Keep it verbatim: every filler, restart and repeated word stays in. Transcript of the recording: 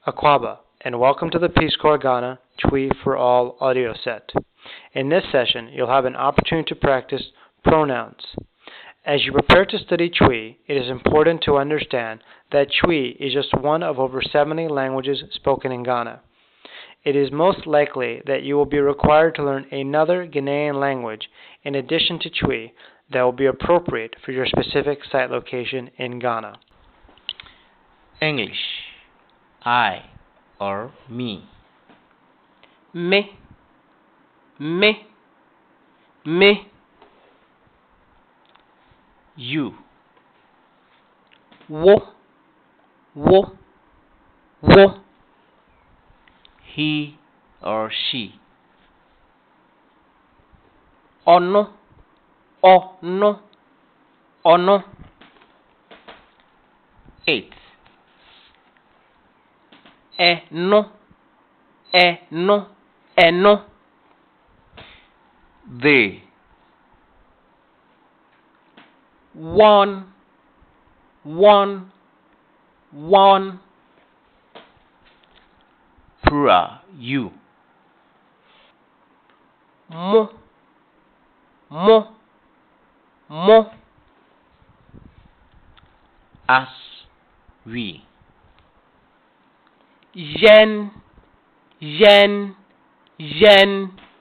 Akwaba, and welcome to the Peace Corps Ghana Twi for All audio set. In this session, you'll have an opportunity to practice pronouns. As you prepare to study Twi, it is important to understand that Twi is just one of over seventy languages spoken in Ghana. It is most likely that you will be required to learn another Ghanaian language in addition to Twi that will be appropriate for your specific site location in Ghana. English, I or me. Me, me, me. You, Wo, wo, wo. he or she. Ono, ono, ono. It, Eno, eno, eno. they. One, one, one. Plural, you. Mo, mo, mo. Us, we. Yen, yen, yen.